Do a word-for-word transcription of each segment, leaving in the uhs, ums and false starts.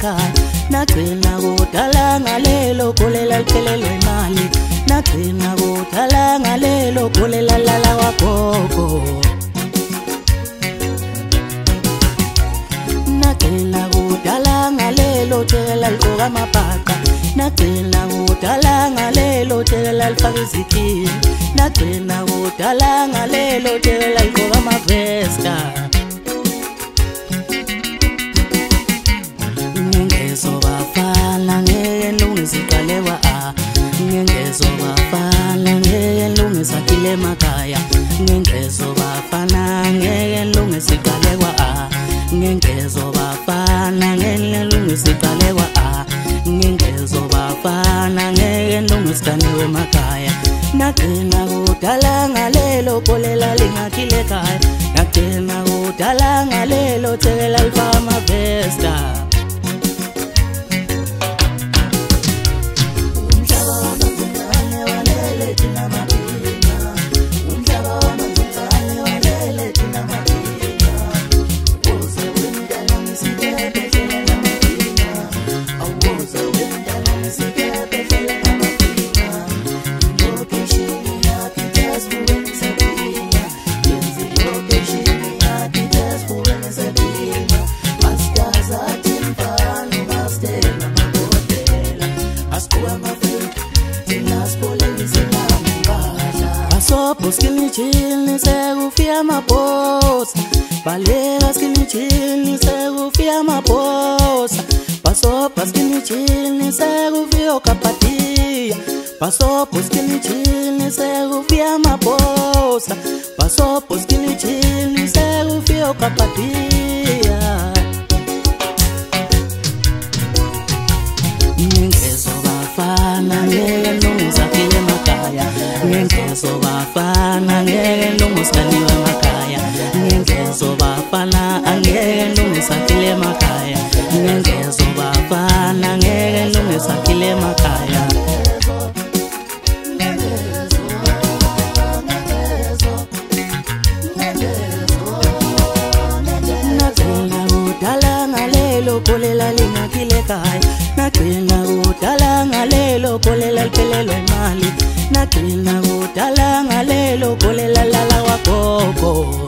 ekhaya nagcina kudala ngalelo gulela liphelelwe imali nagcina kudala ngalelo gulela lala wagogo nagcina kudala ngalelo jela ligqoka amabhaqa nagcina kudala ngalelo jela lifaka izikhiye nagcina kudala ngalelo jela ligqoka amavesta ngezobafana ngeke lungiziqalewa a ngezobafana ngeke lungisakhile emakhaya ngezobafana ngeke lungiziqalewa a ngezobafana ngeke lungiziqalewa a ngezobafana ngeke lungisikaniwe emakhaya nagcina kudala ngalelo gulela lingakhile ekhaya nagcina kudala ngalelo jela lifaka amavesta Pasopo skilni chilni segufia maposa Balega skilni chilni segufia maposa Pasopo skilni chilni segufio kapatia Pasopo skilni chilni segufia maposa Pasopo skilni chilni segufio kapatia Ngezobafana ngeke lungisakhile emakhaya ngezobafana ngeke lungisikaniwe emakhaya ngezobafana angeke lungisakhile emakhaya ngezobafana ngeke lungisakhile emakhaya nagcina kudala ngalelo gulela lingakhile ekhaya nagcina kudala ngalelo gulela liphelelwe imali nagcina kudala ngalelo gulela lala wagogo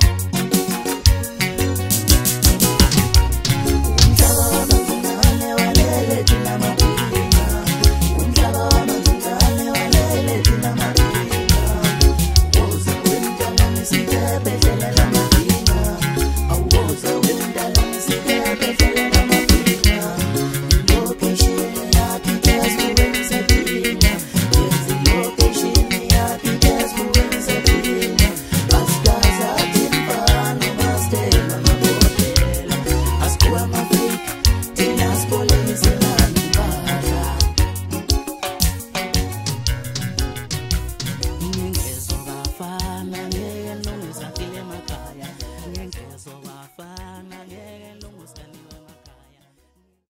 Ngezobafana ngeke lungisakhile emakhaya ngezobafana